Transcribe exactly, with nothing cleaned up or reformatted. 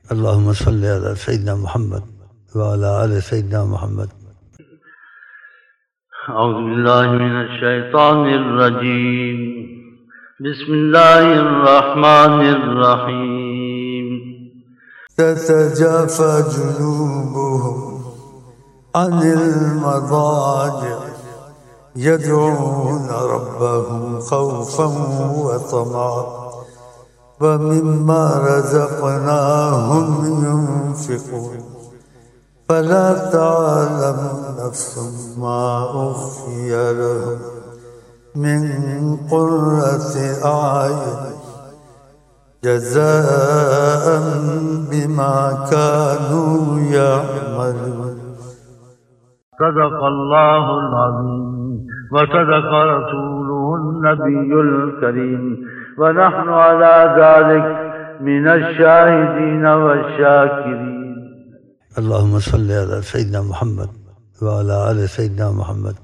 अल्लाहुम्मा सल्लि अला सय्यिदिना मुहम्मद व अला आलि सय्यिदिना मुहम्मद। औज़ु बिल्लाहि मिनश शैतानिर रजीम। बिस्मिल्लाहिर रहमानिर रहीम। ततजाफा जुनूबुहुम अनिल मदाजिअ यदऊन रब्बहुम खौफन व तमअन व मिम्मा रज़क़नाहुम युनफ़िक़ून फला तअलमु नफ़्सुम मा उख़फ़िय लहुम मिन क़ुर्रति अ'युन जज़ाअन बिमा कानू यअमलून। सदक़ल्लाहुल अज़ीम व सदक़ रसूलुहुन नबियुल करीम व नहनु अला ज़ालिक मिनश शाहिदीन वश्शाकिरीन। अल्लाहुम्मा सल्लि अला सय्यिदिना मुहम्मद व अला आलि सय्यिदिना मुहम्मद।